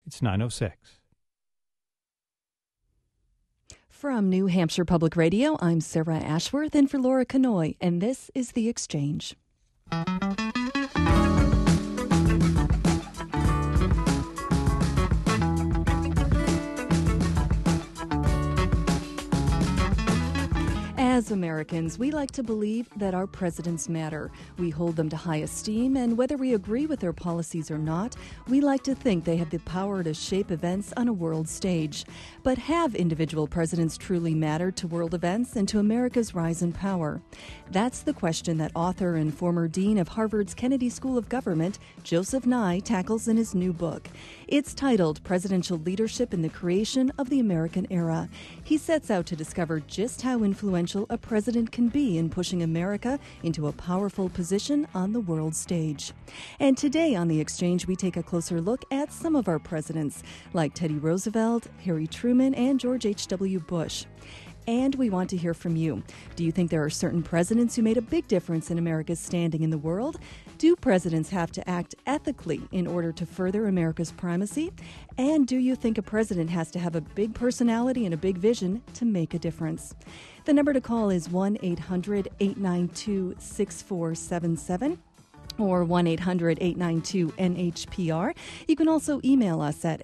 It's 9:06. From New Hampshire Public Radio, I'm Sarah Ashworth, in for Laura Kanoy, and this is The Exchange. As Americans, we like to believe that our presidents matter. We hold them to high esteem, and whether we agree with their policies or not, we like to think they have the power to shape events on a world stage. But have individual presidents truly mattered to world events and to America's rise in power? That's the question that author and former dean of Harvard's Kennedy School of Government, Joseph Nye, tackles in his new book. It's titled Presidential Leadership in the Creation of the American Era. He sets out to discover just how influential a president can be in pushing America into a powerful position on the world stage. And today on The Exchange, we take a closer look at some of our presidents, like Teddy Roosevelt, Harry Truman, and George H.W. Bush. And we want to hear from you. Do you think there are certain presidents who made a big difference in America's standing in the world? Do presidents have to act ethically in order to further America's primacy? And do you think a president has to have a big personality and a big vision to make a difference? The number to call is 1-800-892-6477. or 1-800-892-NHPR. You can also email us at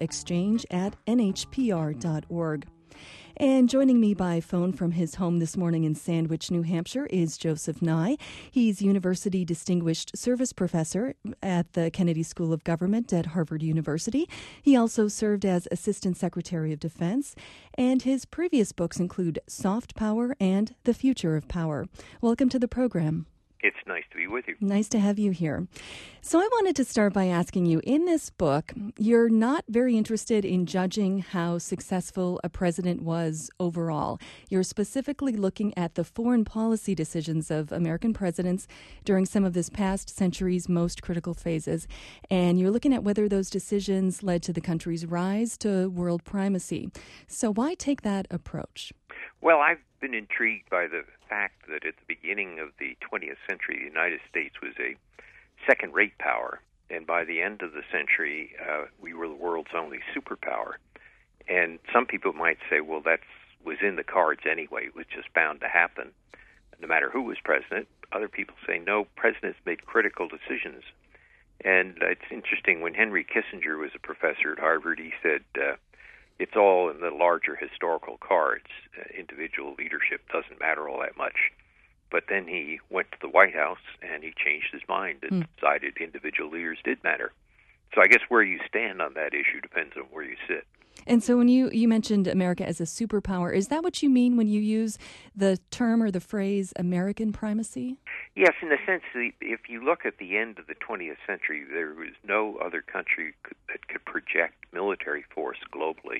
exchange@nhpr.org. And joining me by phone from his home this morning in Sandwich, New Hampshire, is Joseph Nye. He's University Distinguished Service Professor at the Kennedy School of Government at Harvard University. He also served as Assistant Secretary of Defense, and his previous books include Soft Power and The Future of Power. Welcome to the program. It's nice to be with you. Nice to have you here. So I wanted to start by asking you, in this book, you're not very interested in judging how successful a president was overall. You're specifically looking at the foreign policy decisions of American presidents during some of this past century's most critical phases. And you're looking at whether those decisions led to the country's rise to world primacy. So why take that approach? Well, I've been intrigued by the fact that at the beginning of the 20th century, the United States was a second-rate power, and by the end of the century, we were the world's only superpower. And some people might say, well, that was in the cards anyway. It was just bound to happen, no matter who was president. Other people say, no, presidents made critical decisions. And it's interesting, when Henry Kissinger was a professor at Harvard, he said, it's all in the larger historical cards. Individual leadership doesn't matter all that much. But then he went to the White House and he changed his mind and decided individual leaders did matter. So I guess where you stand on that issue depends on where you sit. And so when you mentioned America as a superpower, is that what you mean when you use the term or the phrase American primacy? Yes, in the sense that if you look at the end of the 20th century, there was no other country that could project military force globally,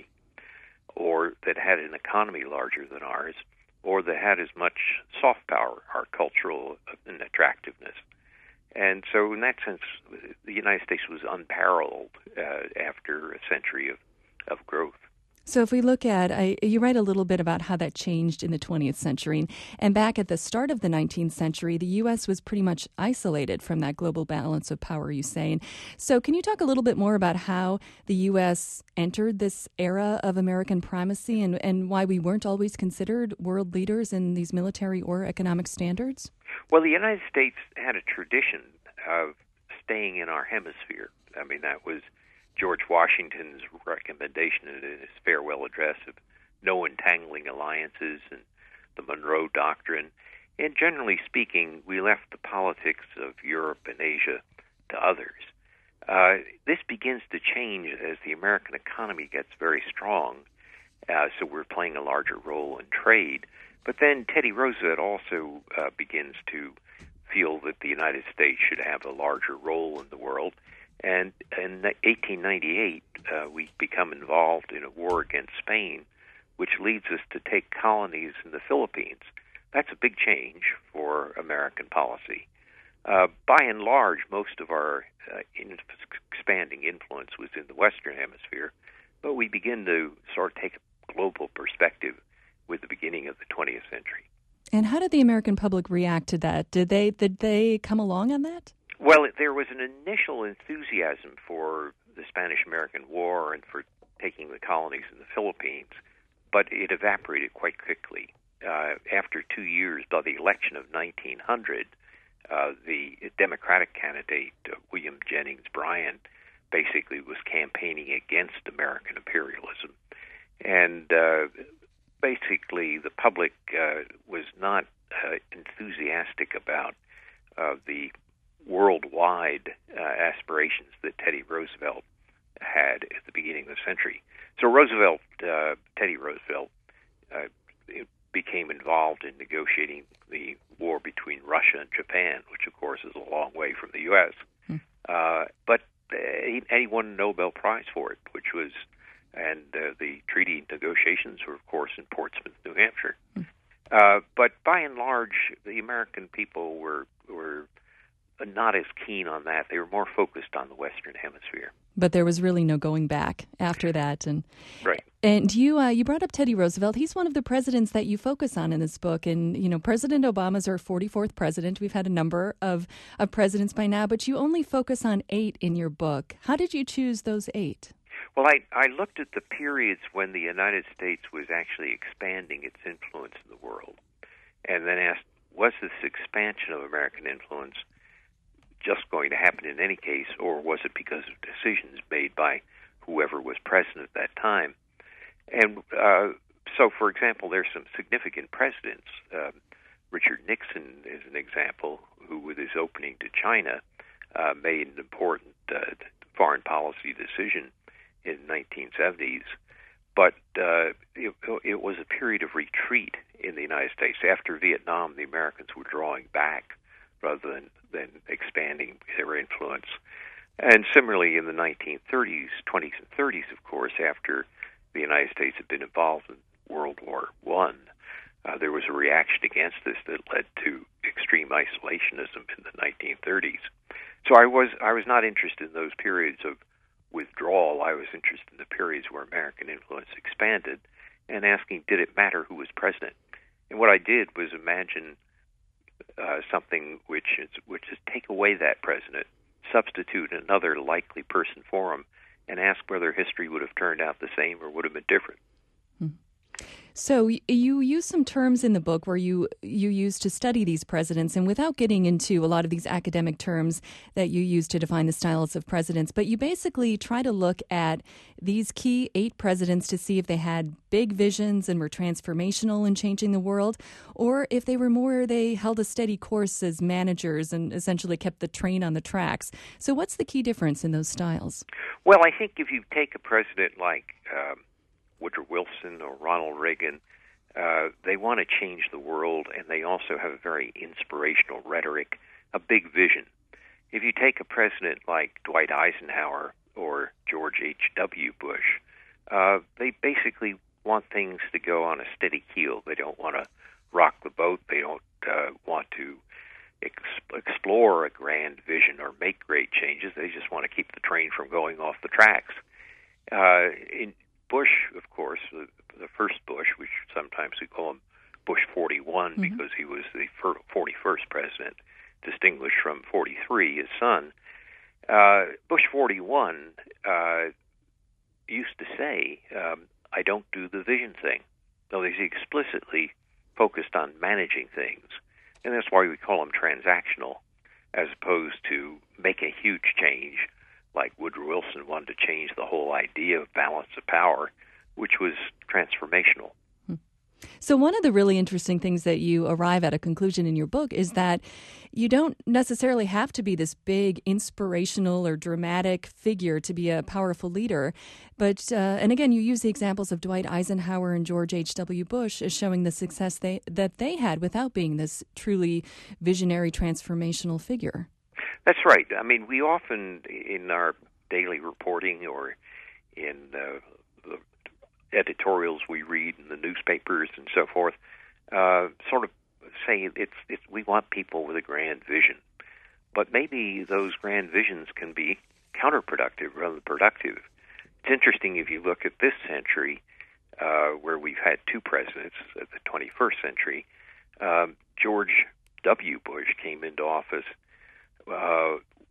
or that had an economy larger than ours, or that had as much soft power, our cultural and attractiveness. And so in that sense, the United States was unparalleled after a century of growth. So if we look at, you write a little bit about how that changed in the 20th century. And back at the start of the 19th century, the U.S. was pretty much isolated from that global balance of power, you say. And so can you talk a little bit more about how the U.S. entered this era of American primacy and why we weren't always considered world leaders in these military or economic standards? Well, the United States had a tradition of staying in our hemisphere. I mean, that was George Washington's recommendation in his farewell address of no entangling alliances and the Monroe Doctrine. And generally speaking, we left the politics of Europe and Asia to others. This begins to change as the American economy gets very strong, so we're playing a larger role in trade. But then Teddy Roosevelt also begins to feel that the United States should have a larger role in the world. And in 1898, we become involved in a war against Spain, which leads us to take colonies in the Philippines. That's a big change for American policy. By and large, most of our expanding influence was in the Western Hemisphere, but we begin to sort of take a global perspective with the beginning of the 20th century. And how did the American public react to that? Did they come along on that? Well, there was an initial enthusiasm for the Spanish-American War and for taking the colonies in the Philippines, but it evaporated quite quickly. After 2 years, by the election of 1900, the Democratic candidate, William Jennings Bryan, basically was campaigning against American imperialism. And basically, the public was not enthusiastic about the worldwide aspirations that Teddy Roosevelt had at the beginning of the century. So Teddy Roosevelt, became involved in negotiating the war between Russia and Japan, which of course is a long way from the U.S. But he won a Nobel Prize for it, and the treaty negotiations were, of course, in Portsmouth, New Hampshire. But by and large, the American people were not as keen on that. They were more focused on the Western Hemisphere. But there was really no going back after that. Right. And you brought up Teddy Roosevelt. He's one of the presidents that you focus on in this book. And, President Obama's our 44th president. We've had a number of presidents by now, but you only focus on 8 in your book. How did you choose those 8? Well, I looked at the periods when the United States was actually expanding its influence in the world, and then asked, was this expansion of American influence just going to happen in any case, or was it because of decisions made by whoever was president at that time? And so, for example, there's some significant presidents. Richard Nixon is an example, who, with his opening to China, made an important foreign policy decision in the 1970s. But it was a period of retreat in the United States. After Vietnam, the Americans were drawing back rather than expanding their influence. And similarly, in the 1930s, 20s, and 30s, of course, after the United States had been involved in World War I, there was a reaction against this that led to extreme isolationism in the 1930s. So I was not interested in those periods of withdrawal. I was interested in the periods where American influence expanded and asking, did it matter who was president? And what I did was imagine something which is take away that president, substitute another likely person for him, and ask whether history would have turned out the same or would have been different. So you use some terms in the book where you use to study these presidents, and without getting into a lot of these academic terms that you use to define the styles of presidents, but you basically try to look at these key 8 presidents to see if they had big visions and were transformational in changing the world, or if they held a steady course as managers and essentially kept the train on the tracks. So what's the key difference in those styles? Well, I think if you take a president like Woodrow Wilson or Ronald Reagan, they want to change the world, and they also have a very inspirational rhetoric, a big vision. If you take a president like Dwight Eisenhower or George H.W. Bush, they basically want things to go on a steady keel. They don't want to rock the boat. They don't want to explore a grand vision or make great changes. They just want to keep the train from going off the tracks. In Bush, of course, the first Bush, which sometimes we call him Bush 41 because he was the 41st president, distinguished from 43, his son. Bush 41 used to say, I don't do the vision thing. So he explicitly focused on managing things. And that's why we call him transactional, as opposed to make a huge change like Woodrow Wilson wanted to change the whole idea of balance of power, which was transformational. So one of the really interesting things that you arrive at a conclusion in your book is that you don't necessarily have to be this big inspirational or dramatic figure to be a powerful leader. But, and again, you use the examples of Dwight Eisenhower and George H.W. Bush as showing the success that they had without being this truly visionary, transformational figure. That's right. I mean, we often, in our daily reporting or in the editorials we read in the newspapers and so forth, sort of say we want people with a grand vision. But maybe those grand visions can be counterproductive rather than productive. It's interesting if you look at this century, where we've had 2 presidents, at the 21st century. George W. Bush came into office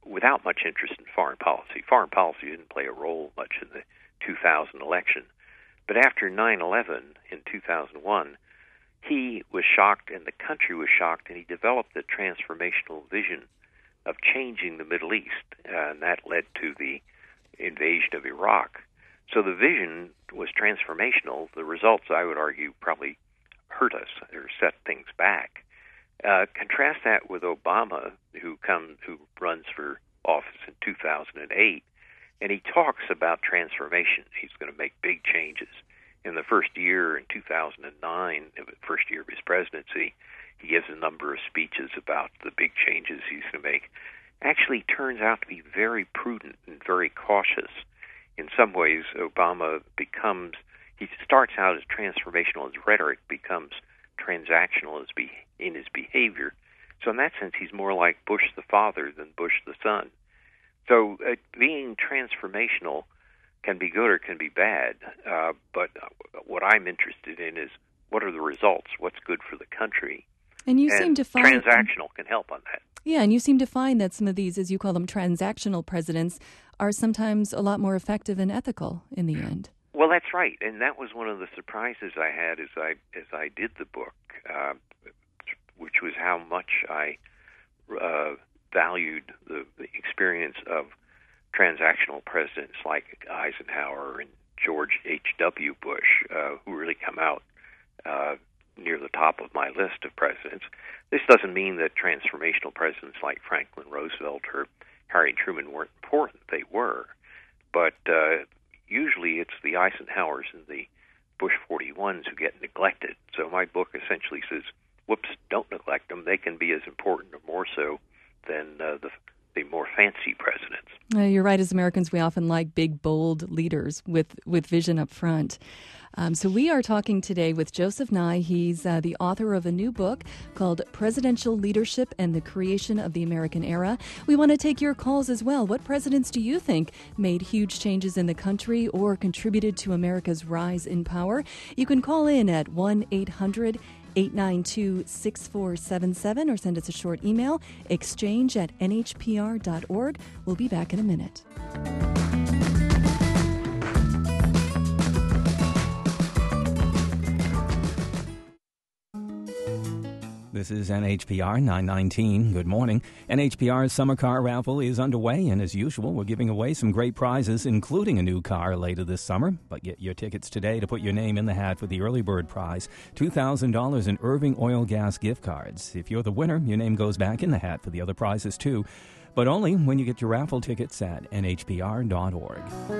without much interest in foreign policy. Foreign policy didn't play a role much in the 2000 election. But after 9/11 in 2001, he was shocked and the country was shocked, and he developed a transformational vision of changing the Middle East, and that led to the invasion of Iraq. So the vision was transformational. The results, I would argue, probably hurt us or set things back. Contrast that with Obama, who runs for office in 2008, and he talks about transformation. He's going to make big changes. In the first year, in 2009, the first year of his presidency, he gives a number of speeches about the big changes he's going to make. Actually turns out to be very prudent and very cautious. In some ways, Obama he starts out as transformational. His rhetoric becomes transactional in his behavior. So in that sense, he's more like Bush the father than Bush the son. So being transformational can be good or can be bad. But what I'm interested in is what are the results? What's good for the country? And you seem to find transactional can help on that. Yeah, and you seem to find that some of these, as you call them, transactional presidents are sometimes a lot more effective and ethical in the end. Well, that's right, and that was one of the surprises I had as I did the book, which was how much I valued the experience of transactional presidents like Eisenhower and George H.W. Bush, who really come out near the top of my list of presidents. This doesn't mean that transformational presidents like Franklin Roosevelt or Harry Truman weren't important. They were. But usually it's the Eisenhowers and the Bush 41s who get neglected. So my book essentially says, whoops, don't neglect them. They can be as important or more so than the more fancy presidents. You're right. As Americans, we often like big, bold leaders with vision up front. So we are talking today with Joseph Nye. He's the author of a new book called Presidential Leadership and the Creation of the American Era. We want to take your calls as well. What presidents do you think made huge changes in the country or contributed to America's rise in power? You can call in at 1-800-892-6477 or send us a short email, exchange@nhpr.org. We'll be back in a minute. This is NHPR 919. Good morning. NHPR's summer car raffle is underway, and as usual, we're giving away some great prizes, including a new car later this summer. But get your tickets today to put your name in the hat for the early bird prize, $2,000 in Irving Oil Gas gift cards. If you're the winner, your name goes back in the hat for the other prizes too, but only when you get your raffle tickets at nhpr.org.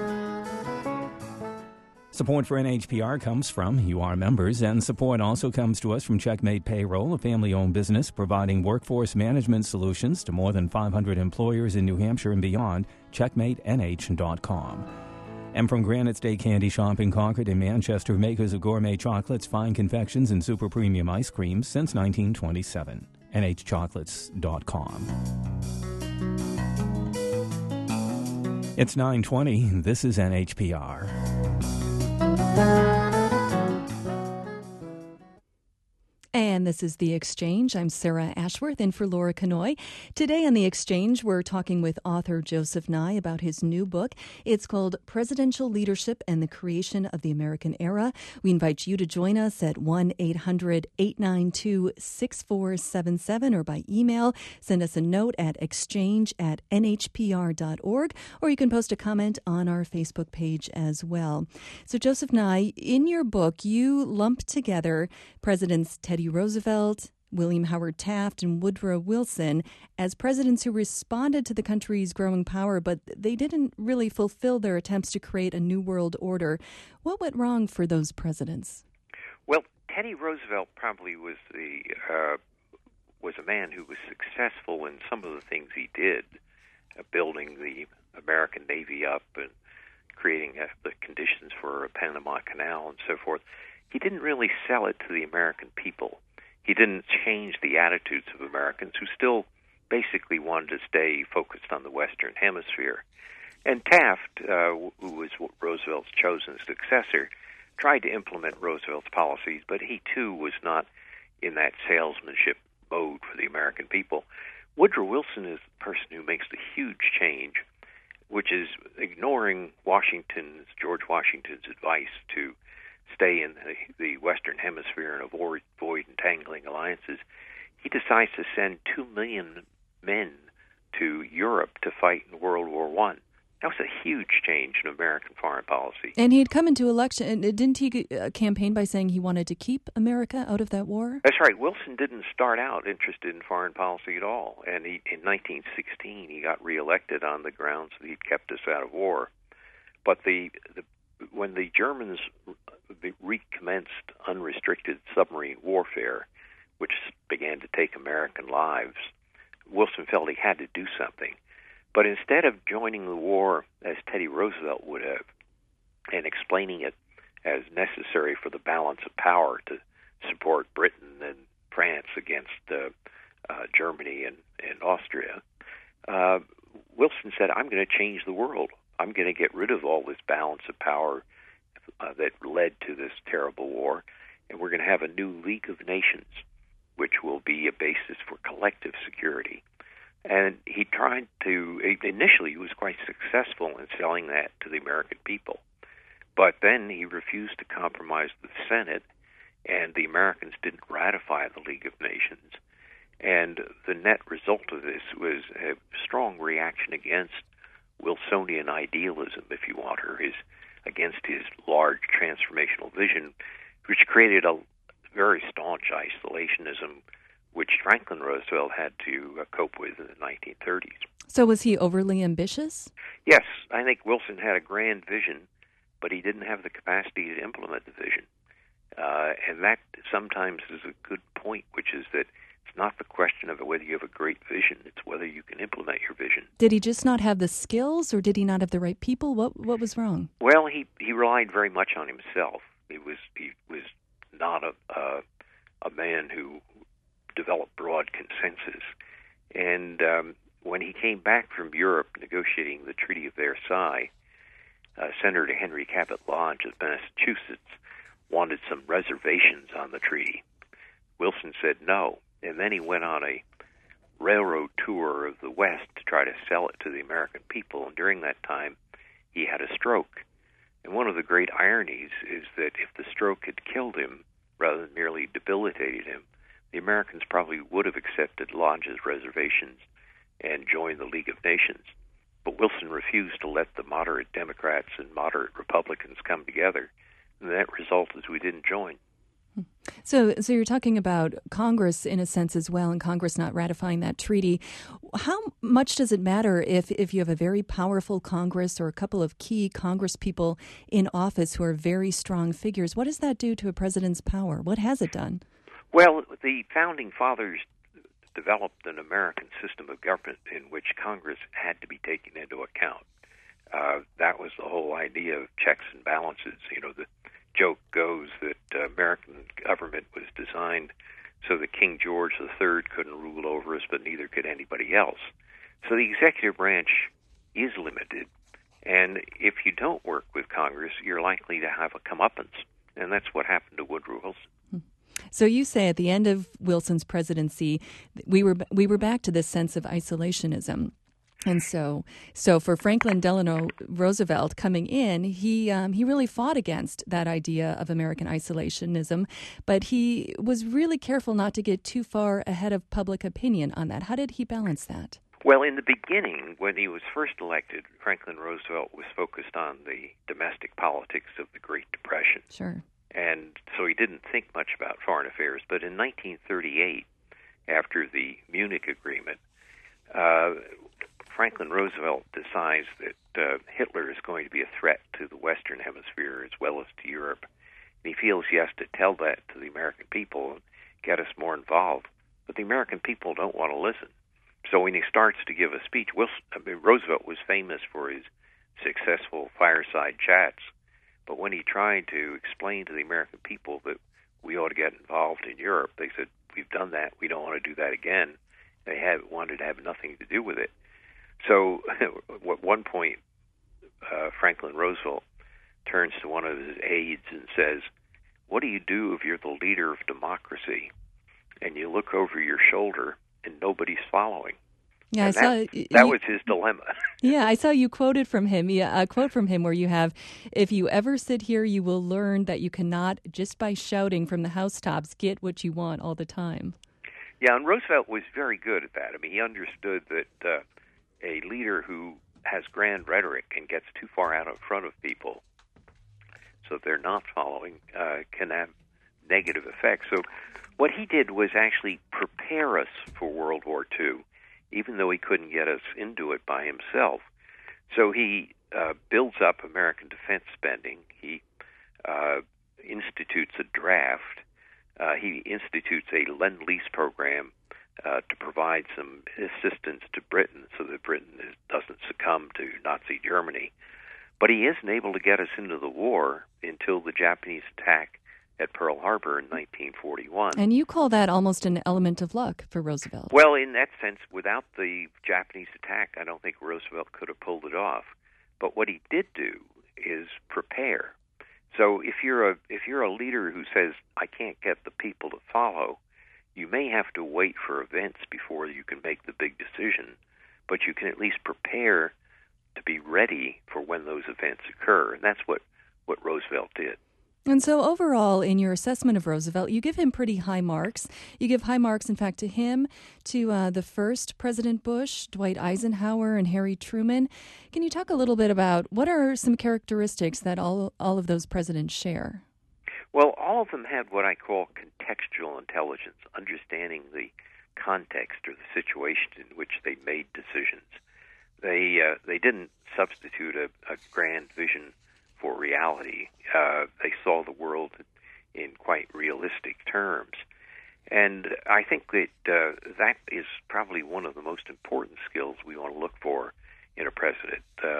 Support for NHPR comes from you, our members, and support also comes to us from Checkmate Payroll, a family-owned business providing workforce management solutions to more than 500 employers in New Hampshire and beyond, checkmateng.com. And from Granite State Candy Shop in Concord and Manchester, makers of gourmet chocolates, fine confections, and super premium ice creams since 1927, nhchocolates.com. It's 9:20. This is NHPR. And this is The Exchange. I'm Sarah Ashworth in for Laura Kanoy. Today on The Exchange, we're talking with author Joseph Nye about his new book. It's called Presidential Leadership and the Creation of the American Era. We invite you to join us at 1-800-892-6477 or by email. Send us a note at exchange@nhpr.org, or you can post a comment on our Facebook page as well. So Joseph Nye, in your book, you lump together Presidents Teddy Roosevelt, William Howard Taft, and Woodrow Wilson as presidents who responded to the country's growing power, but they didn't really fulfill their attempts to create a new world order. What went wrong for those presidents? Well, Teddy Roosevelt probably was a man who was successful in some of the things he did, building the American Navy up and creating the conditions for a Panama Canal and so forth. He didn't really sell it to the American people. He didn't change the attitudes of Americans who still basically wanted to stay focused on the Western Hemisphere. And Taft, who was Roosevelt's chosen successor, tried to implement Roosevelt's policies, but he too was not in that salesmanship mode for the American people. Woodrow Wilson is the person who makes the huge change, which is ignoring George Washington's advice to stay in the Western Hemisphere and avoid entangling alliances. He decides to send 2 million men to Europe to fight in World War I. That was a huge change in American foreign policy. And he had come into election, and didn't he campaign by saying he wanted to keep America out of that war? That's right. Wilson didn't start out interested in foreign policy at all. And in 1916, he got reelected on the grounds that he'd kept us out of war. But when the Germans recommenced unrestricted submarine warfare, which began to take American lives, Wilson felt he had to do something. But instead of joining the war as Teddy Roosevelt would have, and explaining it as necessary for the balance of power to support Britain and France against Germany and Austria, Wilson said, I'm going to change the world. I'm going to get rid of all this balance of power that led to this terrible war, and we're going to have a new League of Nations, which will be a basis for collective security. And he tried to, initially he was quite successful in selling that to the American people. But then he refused to compromise the Senate, and the Americans didn't ratify the League of Nations. And the net result of this was a strong reaction against Wilsonian idealism, if you want, or against his large transformational vision, which created a very staunch isolationism, which Franklin Roosevelt had to cope with in the 1930s. So was he overly ambitious? Yes, I think Wilson had a grand vision, but he didn't have the capacity to implement the vision. And that sometimes is a good point, which is that it's not the question of whether you have a great vision, it's whether you can implement your vision. Did he just not have the skills, or did he not have the right people? What was wrong? Well, he relied very much on himself. He was not a man who developed broad consensus. And when he came back from Europe negotiating the Treaty of Versailles, Senator Henry Cabot Lodge of Massachusetts wanted some reservations on the treaty. Wilson said no, and then he went on a railroad tour of the West to try to sell it to the American people, and during that time he had a stroke. And one of the great ironies is that if the stroke had killed him rather than merely debilitated him, the Americans probably would have accepted Lodge's reservations and joined the League of Nations. But Wilson refused to let the moderate Democrats and moderate Republicans come together. And the net result is we didn't join. So you're talking about Congress in a sense as well, and Congress not ratifying that treaty. How much does it matter if you have a very powerful Congress or a couple of key Congress people in office who are very strong figures? What does that do to a president's power? What has it done? Well, the Founding Fathers developed an American system of government in which Congress had to be taken into account. That was the whole idea of checks and balances. You know, the joke goes that American government was designed so that King George III couldn't rule over us, but neither could anybody else. So the executive branch is limited, and if you don't work with Congress, you're likely to have a comeuppance, and that's what happened to Woodrow Wilson. So you say at the end of Wilson's presidency, we were back to this sense of isolationism. And so for Franklin Delano Roosevelt coming in, he really fought against that idea of American isolationism, but he was really careful not to get too far ahead of public opinion on that. How did he balance that? Well, in the beginning, when he was first elected, Franklin Roosevelt was focused on the domestic politics of the Great Depression. Sure. And so he didn't think much about foreign affairs. But in 1938, after the Munich Agreement, Franklin Roosevelt decides that Hitler is going to be a threat to the Western Hemisphere as well as to Europe. And he feels he has to tell that to the American people and get us more involved. But the American people don't want to listen. So when he starts to give a speech, Roosevelt was famous for his successful fireside chats. But when he tried to explain to the American people that we ought to get involved in Europe, they said, we've done that. We don't want to do that again. They wanted to have nothing to do with it. So at one point, Franklin Roosevelt turns to one of his aides and says, what do you do if you're the leader of democracy and you look over your shoulder and nobody's following? Yeah, And I saw that was his dilemma. Yeah, I saw you quoted from him. Yeah, a quote from him where you have, "If you ever sit here, you will learn that you cannot, just by shouting from the housetops, get what you want all the time." Yeah, and Roosevelt was very good at that. I mean, he understood that a leader who has grand rhetoric and gets too far out in front of people so they're not following can have negative effects. So what he did was actually prepare us for World War II, even though he couldn't get us into it by himself. So he builds up American defense spending. He institutes a draft. He institutes a Lend-Lease program to provide some assistance to Britain so that Britain doesn't succumb to Nazi Germany. But he isn't able to get us into the war until the Japanese attack at Pearl Harbor in 1941. And you call that almost an element of luck for Roosevelt. Well, in that sense, without the Japanese attack, I don't think Roosevelt could have pulled it off. But what he did do is prepare. So if you're a leader who says, I can't get the people to follow, you may have to wait for events before you can make the big decision, but you can at least prepare to be ready for when those events occur. And that's what Roosevelt did. And so overall, in your assessment of Roosevelt, you give him pretty high marks. You give high marks, in fact, to him, to the first President Bush, Dwight Eisenhower, and Harry Truman. Can you talk a little bit about what are some characteristics that all of those presidents share? Well, all of them had what I call contextual intelligence, understanding the context or the situation in which they made decisions. They didn't substitute a grand vision for reality. They saw the world in quite realistic terms. And I think that that is probably one of the most important skills we want to look for in a president.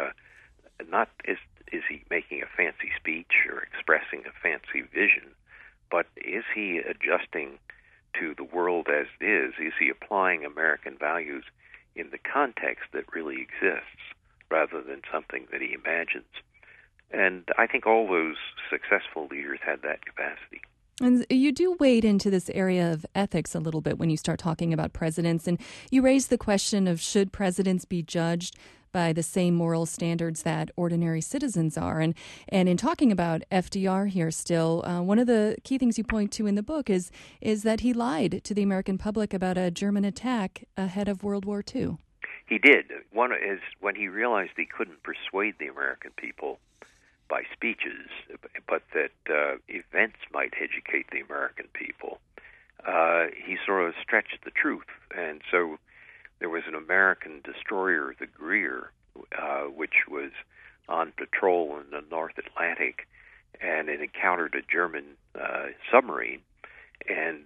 Not is he making a fancy speech or expressing a fancy vision, but is he adjusting to the world as it is? Is he applying American values in the context that really exists rather than something that he imagines? And I think all those successful leaders had that capacity. And you do wade into this area of ethics a little bit when you start talking about presidents, and you raise the question of should presidents be judged by the same moral standards that ordinary citizens are. And in talking about FDR here still, one of the key things you point to in the book is that he lied to the American public about a German attack ahead of World War II. He did. One is when he realized he couldn't persuade the American people by speeches, but that events might educate the American people. He sort of stretched the truth, and so there was an American destroyer, the Greer, which was on patrol in the North Atlantic, and it encountered a German submarine, and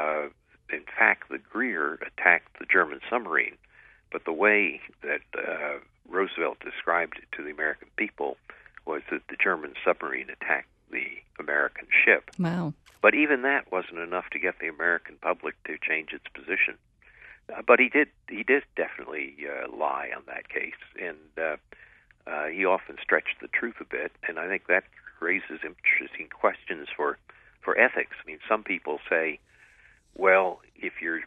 in fact, the Greer attacked the German submarine, but the way that Roosevelt described it to the American people was that the German submarine attacked the American ship. Wow. But even that wasn't enough to get the American public to change its position. But he did definitely lie on that case, and he often stretched the truth a bit, and I think that raises interesting questions for ethics. I mean, some people say, well, if your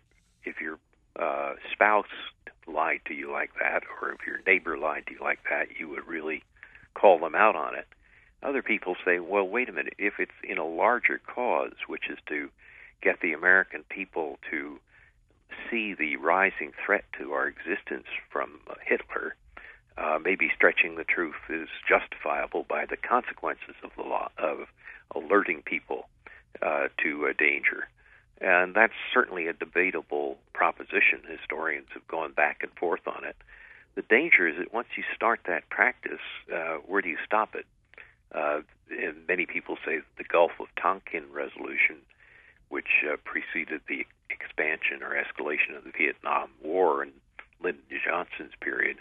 spouse lied to you like that, or if your neighbor lied to you like that, you would really call them out on it. Other people say, well, wait a minute, if it's in a larger cause, which is to get the American people to see the rising threat to our existence from Hitler, maybe stretching the truth is justifiable by the consequences of the law of alerting people to a danger. And that's certainly a debatable proposition. Historians have gone back and forth on it. The danger is that once you start that practice, where do you stop it? And many people say that the Gulf of Tonkin resolution, which preceded the expansion or escalation of the Vietnam War in Lyndon Johnson's period,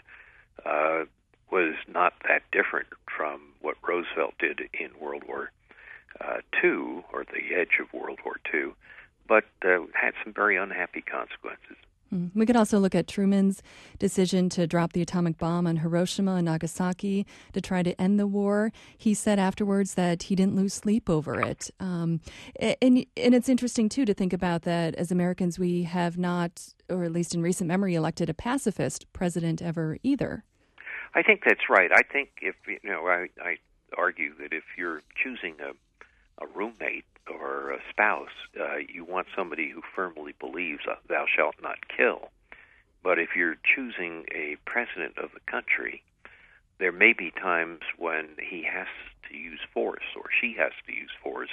was not that different from what Roosevelt did in World War II, or the edge of World War II, but had some very unhappy consequences. We could also look at Truman's decision to drop the atomic bomb on Hiroshima and Nagasaki to try to end the war. He said afterwards that he didn't lose sleep over it. And it's interesting, too, to think about that as Americans, we have not, or at least in recent memory, elected a pacifist president ever either. I think that's right. I think I argue that if you're choosing a roommate or a spouse, you want somebody who firmly believes thou shalt not kill. But if you're choosing a president of the country, there may be times when he has to use force or she has to use force,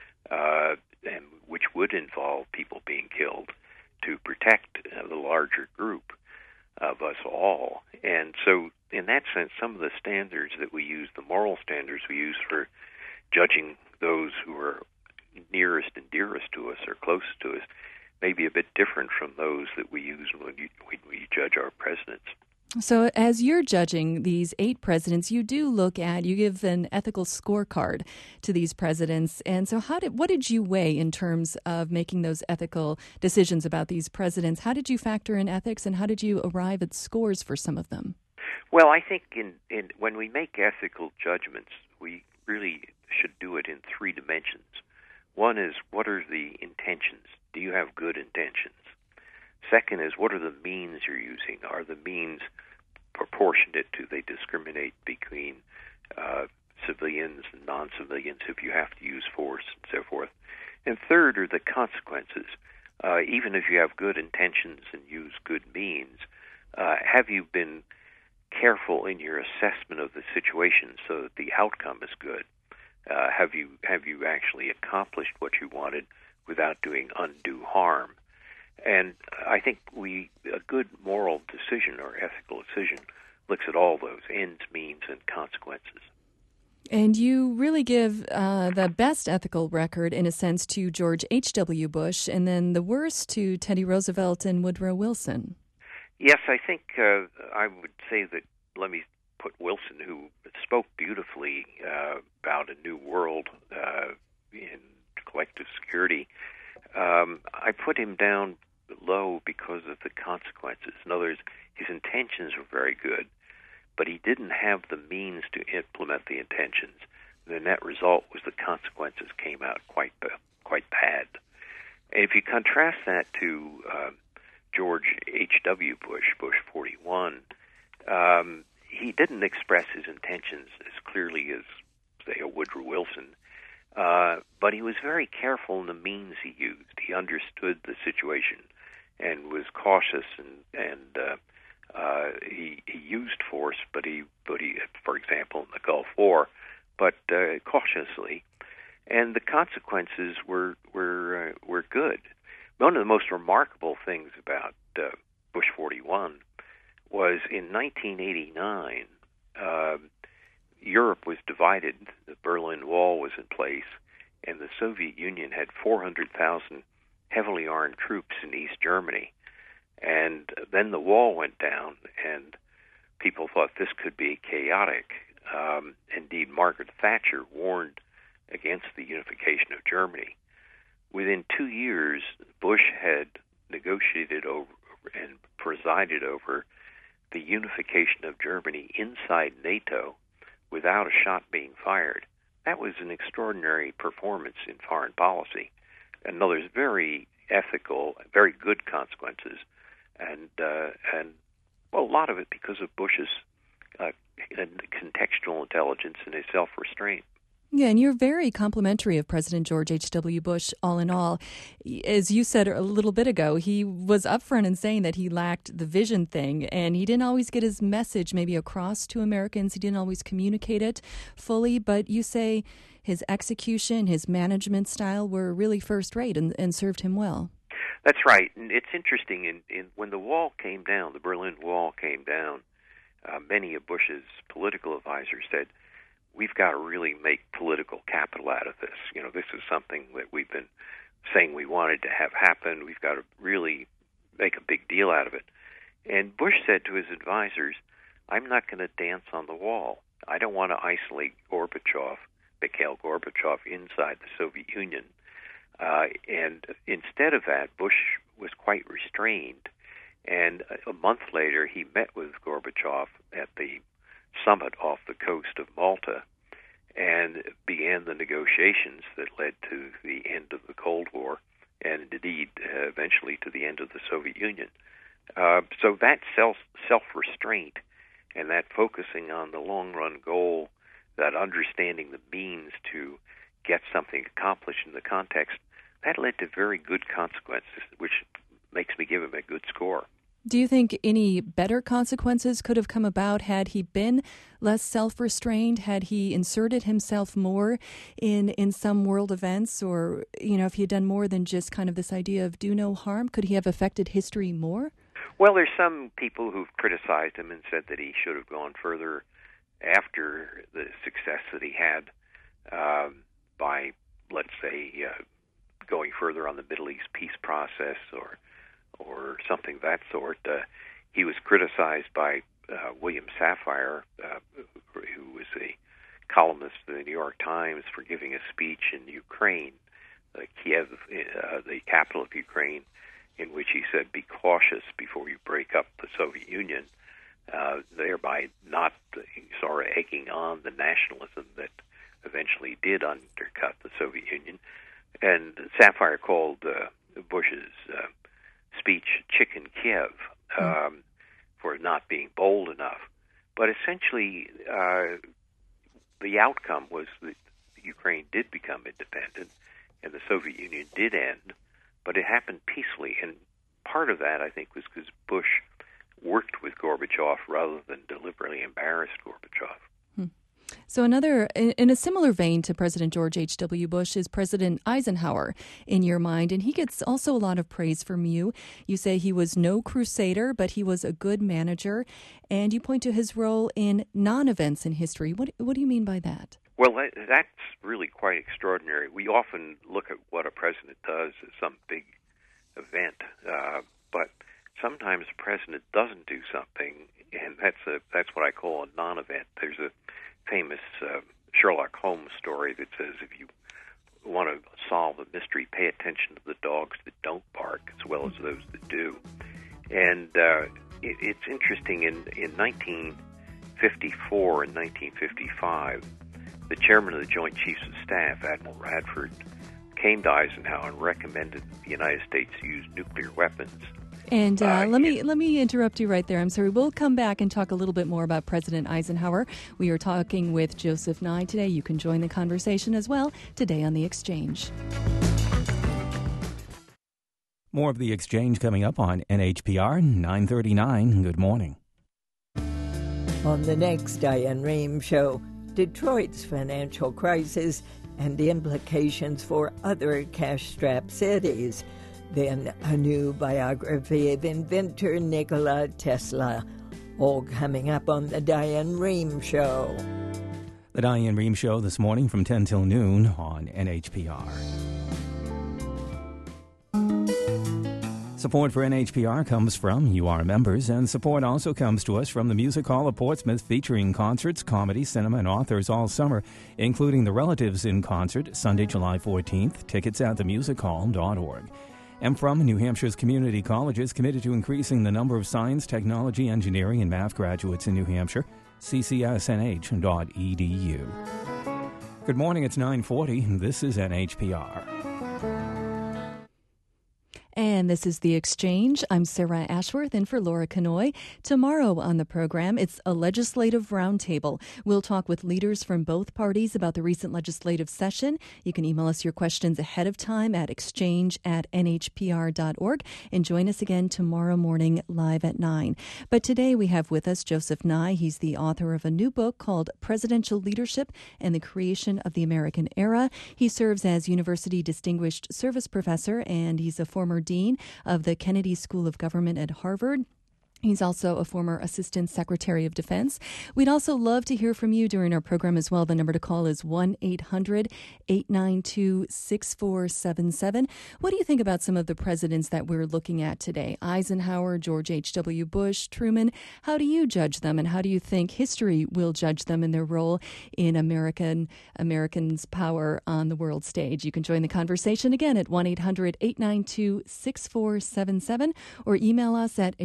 and which would involve people being killed to protect the larger group of us all. And so in that sense, some of the standards that we use, the moral standards we use for judging those who are nearest and dearest to us or closest to us, may be a bit different from those that we use when we judge our presidents. So as you're judging these 8 presidents, you give an ethical scorecard to these presidents. And so what did you weigh in terms of making those ethical decisions about these presidents? How did you factor in ethics, and how did you arrive at scores for some of them? Well, I think in when we make ethical judgments, we really should do it in 3 dimensions. One is, what are the intentions? Do you have good intentions? Second is, what are the means you're using? Are the means proportionate? Do they discriminate between civilians and non-civilians if you have to use force and so forth? And third are the consequences. Even if you have good intentions and use good means, have you been careful in your assessment of the situation so that the outcome is good? Have you actually accomplished what you wanted without doing undue harm? And I think a good moral decision or ethical decision looks at all those ends, means, and consequences. And you really give the best ethical record, in a sense, to George H.W. Bush, and then the worst to Teddy Roosevelt and Woodrow Wilson. Yes, I think I would say that, let me put Wilson, who spoke beautifully about a new world in collective security. I put him down low because of the consequences. In other words, his intentions were very good, but he didn't have the means to implement the intentions. The net result was the consequences came out quite bad. And if you contrast that to George H.W. Bush, Bush 41, he didn't express his intentions as clearly as, say, a Woodrow Wilson, but he was very careful in the means he used. He understood the situation and was cautious, and he used force, but he, for example, in the Gulf War, but cautiously, and the consequences were good. One of the most remarkable things about Bush 41 was in 1989, Europe was divided. The Berlin Wall was in place, and the Soviet Union had 400,000 heavily armed troops in East Germany. And then the wall went down, and people thought this could be chaotic. Indeed, Margaret Thatcher warned against the unification of Germany. Within 2 years, Bush had negotiated over and presided over the unification of Germany inside NATO without a shot being fired. That was an extraordinary performance in foreign policy. And there's very ethical, very good consequences, and a lot of it because of Bush's contextual intelligence and his self-restraint. Yeah, and you're very complimentary of President George H.W. Bush, all in all. As you said a little bit ago, he was upfront in saying that he lacked the vision thing, and he didn't always get his message maybe across to Americans. He didn't always communicate it fully, but you say his execution, his management style were really first-rate and served him well. That's right. And it's interesting, when the wall came down, the Berlin Wall came down, many of Bush's political advisors said, we've got to really make political capital out of this. This is something that we've been saying we wanted to have happen. We've got to really make a big deal out of it. And Bush said to his advisors, I'm not going to dance on the wall. I don't want to isolate Mikhail Gorbachev, inside the Soviet Union. And instead of that, Bush was quite restrained. And a month later, he met with Gorbachev at the summit off the coast of Malta and began the negotiations that led to the end of the Cold War and indeed eventually to the end of the Soviet Union. So that self-restraint and that focusing on the long-run goal, that understanding the means to get something accomplished in the context, that led to very good consequences, which makes me give him a good score. Do you think any better consequences could have come about had he been less self-restrained, had he inserted himself more in some world events, or, if he had done more than just kind of this idea of do no harm? Could he have affected history more? Well, there's some people who've criticized him and said that he should have gone further after the success that he had by, let's say, going further on the Middle East peace process or something of that sort. He was criticized by William Safire, who was a columnist in the New York Times, for giving a speech in Ukraine, Kiev, the capital of Ukraine, in which he said, "Be cautious before you break up the Soviet Union," thereby not sort of egging on the nationalism that eventually did undercut the Soviet Union. And Safire called Bush's speech "Chicken Kiev" for not being bold enough. But essentially, the outcome was that Ukraine did become independent and the Soviet Union did end, but it happened peacefully. And part of that, I think, was because Bush worked with Gorbachev rather than deliberately embarrassed Gorbachev. So in a similar vein to President George H.W. Bush is President Eisenhower in your mind, and he gets also a lot of praise from you. You say he was no crusader, but he was a good manager, and you point to his role in non-events in history. What do you mean by that? Well, that's really quite extraordinary. We often look at what a president does as some big event, but sometimes a president doesn't do something, and that's what I call a non-event. There's a famous Sherlock Holmes story that says if you want to solve a mystery, pay attention to the dogs that don't bark as well as those that do. And it's interesting, in 1954 and 1955, the chairman of the Joint Chiefs of Staff, Admiral Radford, came to Eisenhower and recommended the United States use nuclear weapons. And let me interrupt you right there. I'm sorry. We'll come back and talk a little bit more about President Eisenhower. We are talking with Joseph Nye today. You can join the conversation as well today on The Exchange. More of The Exchange coming up on NHPR 939. Good morning. On the next Diane Rehm Show, Detroit's financial crisis and the implications for other cash-strapped cities. Then a new biography of inventor Nikola Tesla. All coming up on the Diane Rehm Show. The Diane Rehm Show this morning from 10 till noon on NHPR. Support for NHPR comes from UR members, and support also comes to us from the Music Hall of Portsmouth, featuring concerts, comedy, cinema, and authors all summer, including The Relatives in concert Sunday, July 14th. Tickets at themusichall.org. And from New Hampshire's community colleges committed to increasing the number of science, technology, engineering, and math graduates in New Hampshire, ccsnh.edu. Good morning, it's 9:40. This is NHPR. And this is The Exchange. I'm Sarah Ashworth in for Laura Kanoy. Tomorrow on the program, it's a legislative roundtable. We'll talk with leaders from both parties about the recent legislative session. You can email us your questions ahead of time at exchange@nhpr.org and join us again tomorrow morning live at 9. But today we have with us Joseph Nye. He's the author of a new book called Presidential Leadership and the Creation of the American Era. He serves as University Distinguished Service Professor, and he's a former dean of the Kennedy School of Government at Harvard. He's also a former Assistant Secretary of Defense. We'd also love to hear from you during our program as well. The number to call is 1-800-892-6477. What do you think about some of the presidents that we're looking at today? Eisenhower, George H.W. Bush, Truman. How do you judge them, and how do you think history will judge them in their role in Americans' power on the world stage? You can join the conversation again at 1-800-892-6477 or email us at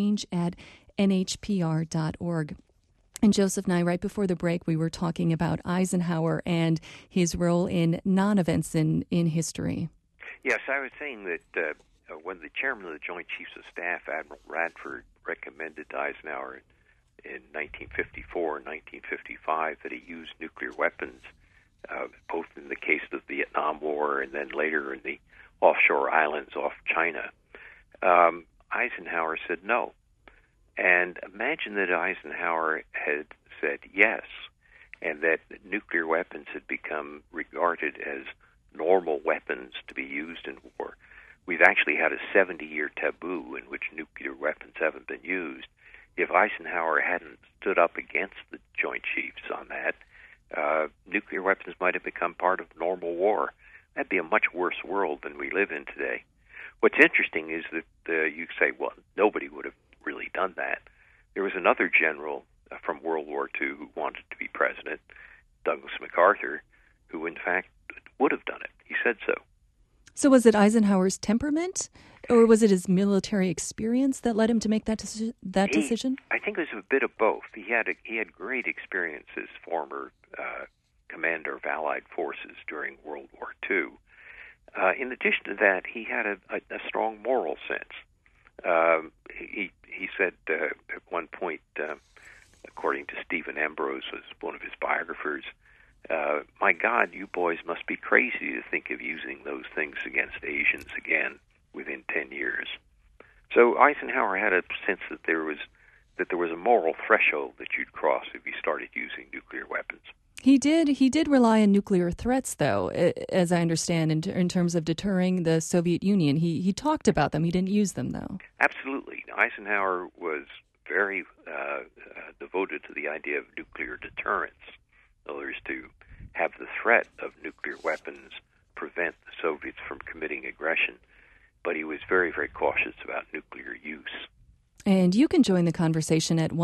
exchange@nhpr.org. And Joseph and I, right before the break, we were talking about Eisenhower and his role in non-events in history. Yes, I was saying that when the chairman of the Joint Chiefs of Staff, Admiral Radford, recommended to Eisenhower in 1954 and 1955 that he use nuclear weapons, both in the case of the Vietnam War and then later in the offshore islands off China, Eisenhower said no. And imagine that Eisenhower had said yes, and that nuclear weapons had become regarded as normal weapons to be used in war. We've actually had a 70-year taboo in which nuclear weapons haven't been used. If Eisenhower hadn't stood up against the Joint Chiefs on that, nuclear weapons might have become part of normal war. That'd be a much worse world than we live in today. What's interesting is that you say, well, nobody would have really done that. There was another general from World War II who wanted to be president, Douglas MacArthur, who in fact would have done it. He said so. So was it Eisenhower's temperament, or was it his military experience that led him to make that decision? I think it was a bit of both. He had great experience as former commander of Allied forces during World War II. In addition to that, he had a strong moral sense. He said at one point, according to Stephen Ambrose, was one of his biographers, my God, you boys must be crazy to think of using those things against Asians again within 10 years. So Eisenhower had a sense that there was a moral threshold that you'd cross if you started using nuclear weapons. He did rely on nuclear threats, though, as I understand, in terms of deterring the Soviet Union. He talked about them. He didn't use them, though. Absolutely. Eisenhower was very devoted to the idea of nuclear deterrence. In other words, to have the threat of nuclear weapons prevent the Soviets from committing aggression. But he was very, very cautious about nuclear use. And you can join the conversation at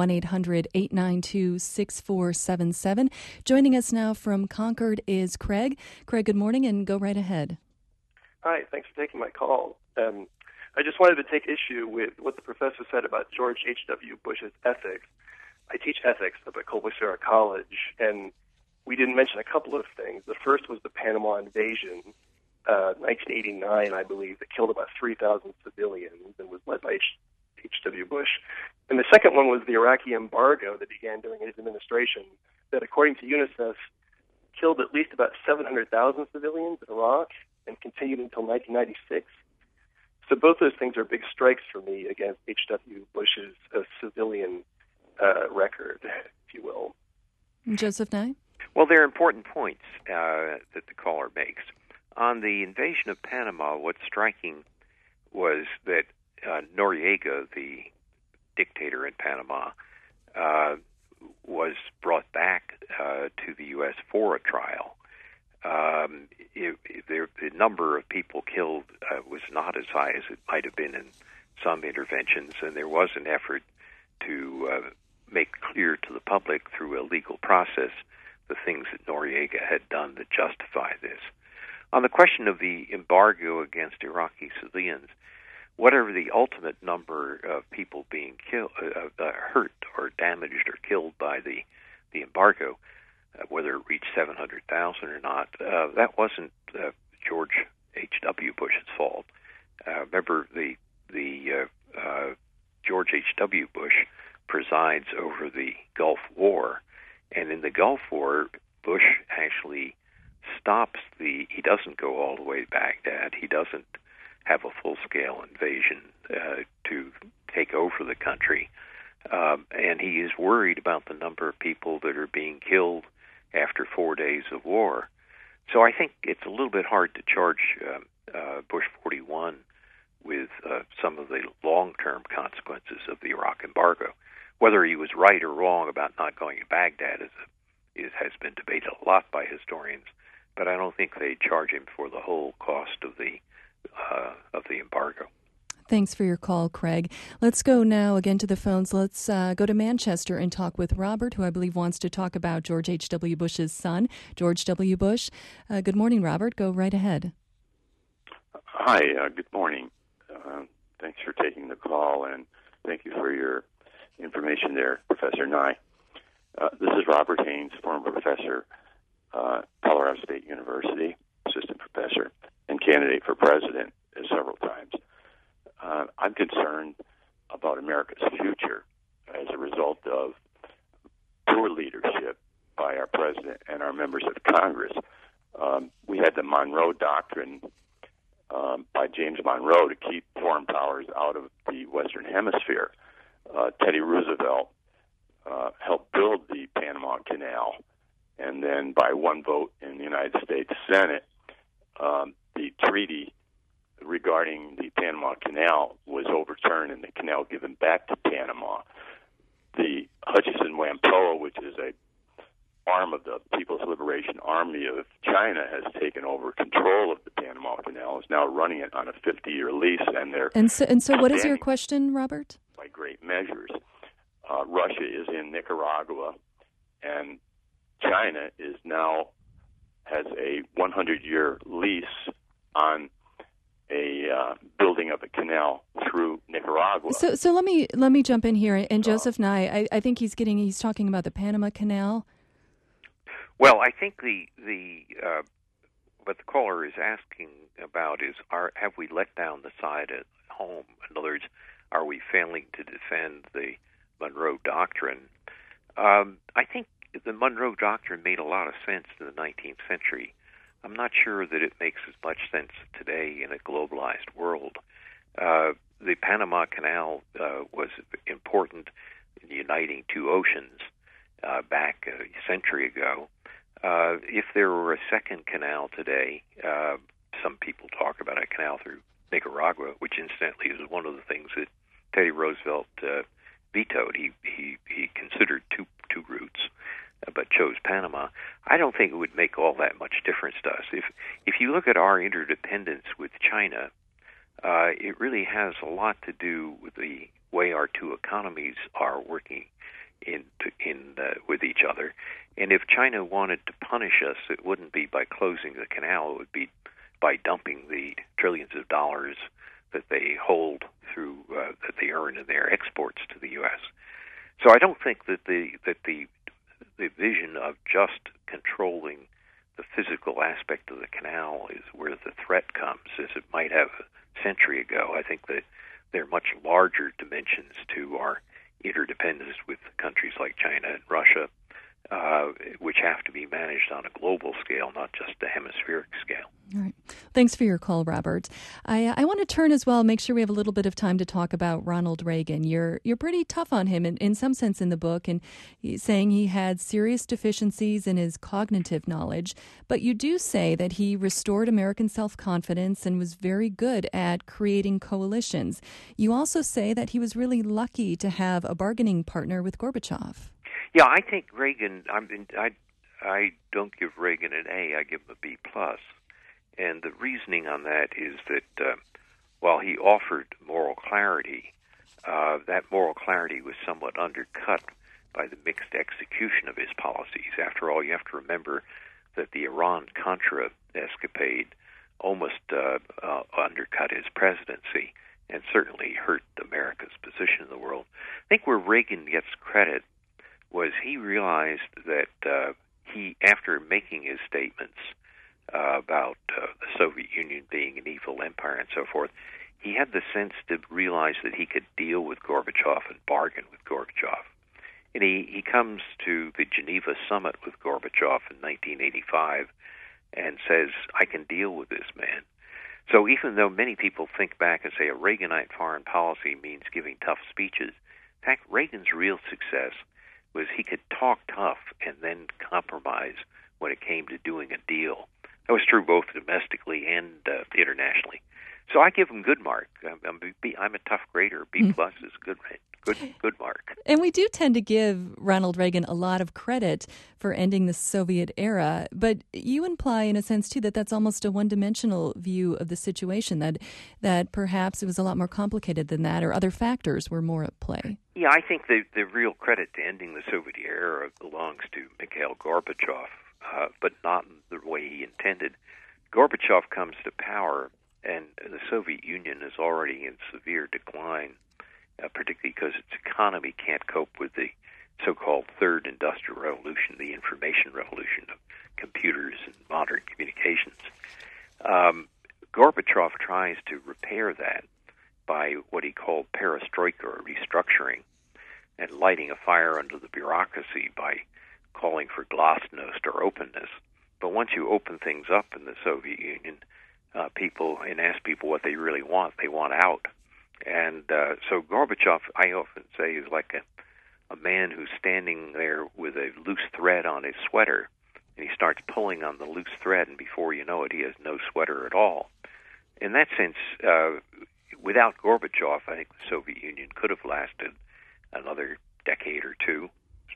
1-800-892-6477. Joining us now from Concord is Craig. Craig, good morning, and go right ahead. Hi, thanks for taking my call. I just wanted to take issue with what the professor said about George H.W. Bush's ethics. I teach ethics up at Colbert-Sarah College, and we didn't mention a couple of things. The first was the Panama invasion, 1989, I believe, that killed about 3,000 civilians and was led by H.W. Bush. And the second one was the Iraqi embargo that began during his administration that, according to UNICEF, killed at least about 700,000 civilians in Iraq and continued until 1996. So both those things are big strikes for me against H.W. Bush's civilian record, if you will. Joseph Nye? Well, there are important points that the caller makes. On the invasion of Panama, what's striking was that Noriega, the dictator in Panama, was brought back to the U.S. for a trial. The number of people killed was not as high as it might have been in some interventions, and there was an effort to make clear to the public through a legal process the things that Noriega had done that justify this. On the question of the embargo against Iraqi civilians, whatever the ultimate number of people being killed, hurt or damaged or killed by the embargo, whether it reached 700,000 or not, that wasn't George H.W. Bush's fault. Remember, the George H.W. Bush presides over the Gulf War, and in the Gulf War, Bush actually stops he doesn't go all the way to Baghdad. He doesn't have a full-scale invasion to take over the country. And he is worried about the number of people that are being killed after 4 days of war. So I think it's a little bit hard to charge Bush 41 with some of the long-term consequences of the Iraq embargo. Whether he was right or wrong about not going to Baghdad has been debated a lot by historians, but I don't think they charge him for the whole cost of the embargo. Thanks for your call, Craig. Let's go now again to the phones. Let's go to Manchester and talk with Robert, who I believe wants to talk about George H.W. Bush's son, George W. Bush. Good morning, Robert. Go right ahead. Hi, good morning. Thanks for taking the call, and thank you for your information there, Professor Nye. This is Robert Haynes, former professor, Colorado State University, assistant professor, and candidate for president several times. I'm concerned about America's future as a result of poor leadership by our president and our members of Congress. We had the Monroe Doctrine by James Monroe to keep foreign powers out of the Western Hemisphere. Teddy Roosevelt helped build the Panama Canal, and then by one vote in the United States Senate, the treaty regarding the Panama Canal was overturned and the canal given back to Panama. The Hutchison-Whampoa, which is a arm of the People's Liberation Army of China, has taken over control of the Panama Canal, is now running it on a 50-year lease, and so what is your question, Robert? By great measures. Russia is in Nicaragua, and China has a 100-year lease on a building of a canal through Nicaragua. So let me jump in here. And Joseph Nye, I think he's talking about the Panama Canal. Well, I think what the caller is asking about is, have we let down the side at home? In other words, are we failing to defend the Monroe Doctrine? I think the Monroe Doctrine made a lot of sense in the 19th century. I'm not sure that it makes as much sense today in a globalized world. The Panama Canal was important in uniting two oceans back a century ago. If there were a second canal today, some people talk about a canal through Nicaragua, which incidentally is one of the things that Teddy Roosevelt vetoed. He considered two routes, but chose Panama. I don't think it would make all that much difference to us. If you look at our interdependence with China, it really has a lot to do with the way our two economies are working with each other. And if China wanted to punish us, it wouldn't be by closing the canal. It would be by dumping the trillions of dollars that they hold through that they earn in their exports to the U.S. So I don't think that the vision of just controlling the physical aspect of the canal is where the threat comes, as it might have a century ago. I think that there are much larger dimensions to our interdependence with countries like China and Russia, which have to be managed on a global scale, not just a hemispheric scale. All right. Thanks for your call, Robert. I want to turn as well, make sure we have a little bit of time to talk about Ronald Reagan. You're pretty tough on him in some sense in the book, and saying he had serious deficiencies in his cognitive knowledge, but you do say that he restored American self-confidence and was very good at creating coalitions. You also say that he was really lucky to have a bargaining partner with Gorbachev. Yeah, I think Reagan, I don't give Reagan an A, I give him a B+. And the reasoning on that is that while he offered moral clarity, that moral clarity was somewhat undercut by the mixed execution of his policies. After all, you have to remember that the Iran-Contra escapade almost undercut his presidency and certainly hurt America's position in the world. I think where Reagan gets credit was he realized that after making his statements about the Soviet Union being an evil empire and so forth, he had the sense to realize that he could deal with Gorbachev and bargain with Gorbachev. And he comes to the Geneva summit with Gorbachev in 1985 and says, I can deal with this man. So even though many people think back and say a Reaganite foreign policy means giving tough speeches, in fact, Reagan's real success was he could talk tough and then compromise when it came to doing a deal. That was true both domestically and internationally. So I give him good mark. I'm a tough grader. B plus is good mark. And we do tend to give Ronald Reagan a lot of credit for ending the Soviet era, but you imply in a sense too that that's almost a one-dimensional view of the situation, that perhaps it was a lot more complicated than that, or other factors were more at play. Yeah, I think the real credit to ending the Soviet era belongs to Mikhail Gorbachev, but not in the way he intended. Gorbachev comes to power, and the Soviet Union is already in severe decline, particularly because its economy can't cope with the so-called third industrial revolution, the information revolution of computers and modern communications. Gorbachev tries to repair that by what he called perestroika, or restructuring, and lighting a fire under the bureaucracy by calling for glasnost, or openness. But once you open things up in the Soviet Union, ask people what they really want, they want out. And so Gorbachev, I often say, is like a man who's standing there with a loose thread on his sweater, and he starts pulling on the loose thread, and before you know it, he has no sweater at all. In that sense, without Gorbachev, I think the Soviet Union could have lasted another decade or two,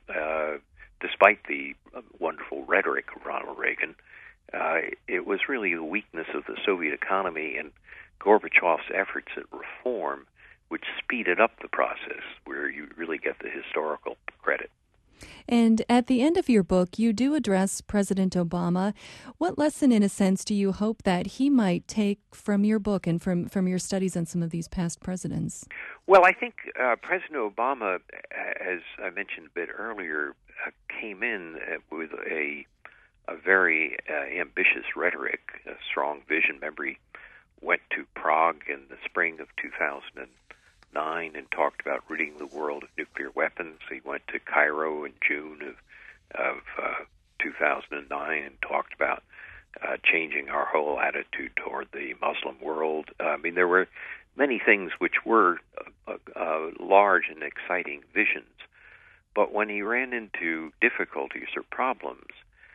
despite the wonderful rhetoric of Ronald Reagan. It was really the weakness of the Soviet economy and Gorbachev's efforts at reform which speeded up the process, where you really get the historical credit. And at the end of your book, you do address President Obama. What lesson, in a sense, do you hope that he might take from your book and from your studies on some of these past presidents? Well, I think President Obama, as I mentioned a bit earlier, came in with a very ambitious rhetoric, a strong vision. Remember, he went to Prague in the spring of 2009 and talked about ridding the world of nuclear weapons. He went to Cairo in June of 2009 and talked about changing our whole attitude toward the Muslim world. I mean, there were many things which were large and exciting visions. But when he ran into difficulties or problems,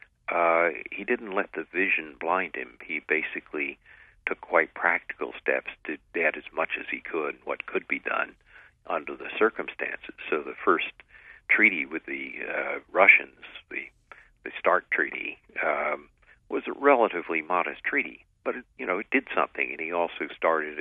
he didn't let the vision blind him. He basically took quite practical steps to add as much as he could, what could be done under the circumstances. So the first treaty with the Russians, the START treaty, was a relatively modest treaty, but it did something. And he also started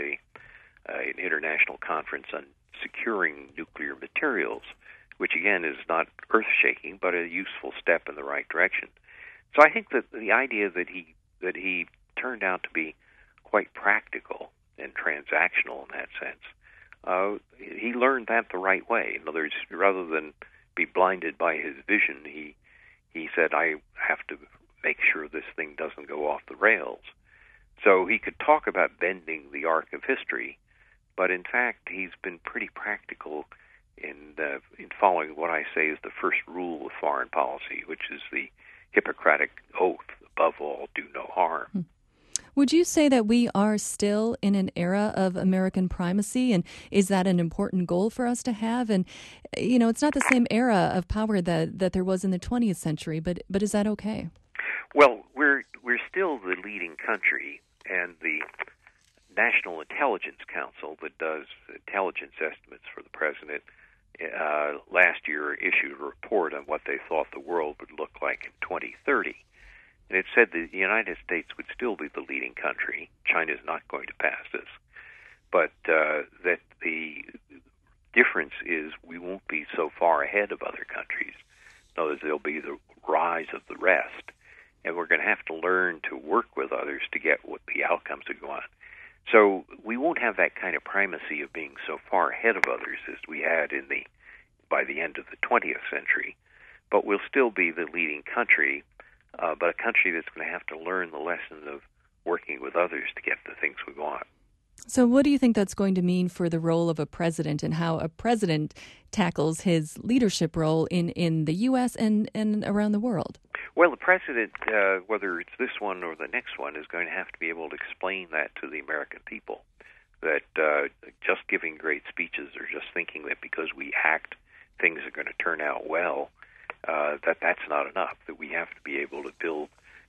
an international conference on securing nuclear materials, which again is not earth-shaking, but a useful step in the right direction. So I think that the idea that he turned out to be quite practical and transactional in that sense, he learned that the right way. In other words, rather than be blinded by his vision, he said, I have to make sure this thing doesn't go off the rails. So he could talk about bending the arc of history, but in fact he's been pretty practical in following what I say is the first rule of foreign policy, which is the Hippocratic Oath, above all, do no harm. Would you say that we are still in an era of American primacy, and is that an important goal for us to have? And, it's not the same era of power that there was in the 20th century, but is that okay? Well, we're still the leading country, and the National Intelligence Council that does intelligence estimates for the president last year issued a report on what they thought the world would look like in 2030. And it said that the United States would still be the leading country. China is not going to pass us. But that the difference is we won't be so far ahead of other countries. In other words, there'll be the rise of the rest. And we're going to have to learn to work with others to get what the outcomes we want. So we won't have that kind of primacy of being so far ahead of others as we had by the end of the 20th century. But we'll still be the leading country, but a country that's going to have to learn the lesson of working with others to get the things we want. So what do you think that's going to mean for the role of a president and how a president tackles his leadership role in the U.S. and around the world? Well, the president, whether it's this one or the next one, is going to have to be able to explain that to the American people, that just giving great speeches or just thinking that because we act, things are going to turn out well, that's not enough, that we have to be able to build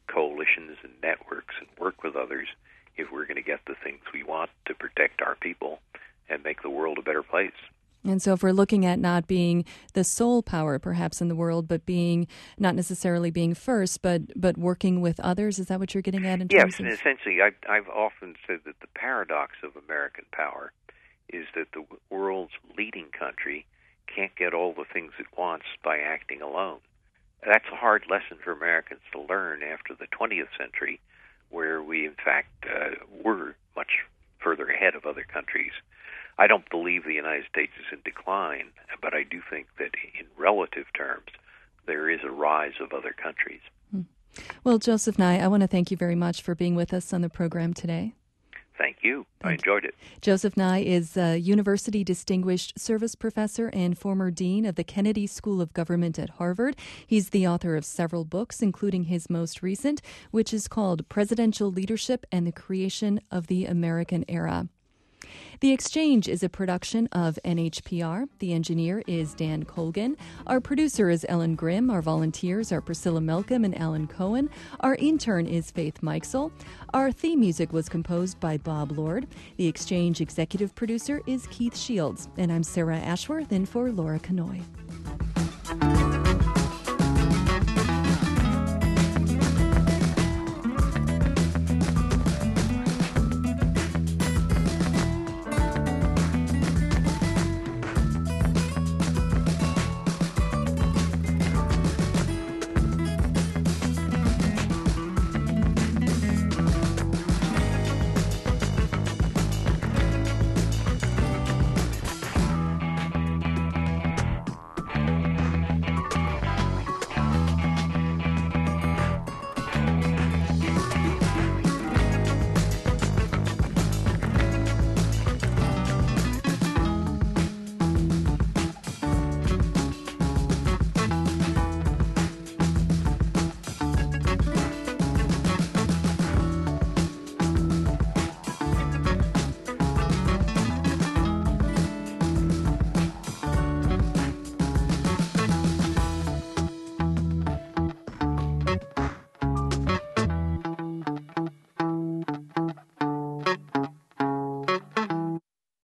coalitions and networks and work with others if we're going to get the things we want to protect our people and make the world a better place. And so if we're looking at not being the sole power perhaps in the world, but being not necessarily being first, but working with others, is that what you're getting at in terms of? Yes, and essentially I've often said that the paradox of American power is that the world's leading country can't get all the things it wants by acting alone. That's a hard lesson for Americans to learn after the 20th century, where we, in fact, were much further ahead of other countries. I don't believe the United States is in decline, but I do think that in relative terms, there is a rise of other countries. Well, Joseph Nye, I want to thank you very much for being with us on the program today. Thank you. I enjoyed it. Joseph Nye is a University Distinguished Service Professor and former Dean of the Kennedy School of Government at Harvard. He's the author of several books, including his most recent, which is called Presidential Leadership and the Creation of the American Era. The Exchange is a production of NHPR. The engineer is Dan Colgan. Our producer is Ellen Grimm. Our volunteers are Priscilla Malcolm and Alan Cohen. Our intern is Faith Meixel. Our theme music was composed by Bob Lord. The Exchange executive producer is Keith Shields. And I'm Sarah Ashworth in for Laura Kanoy.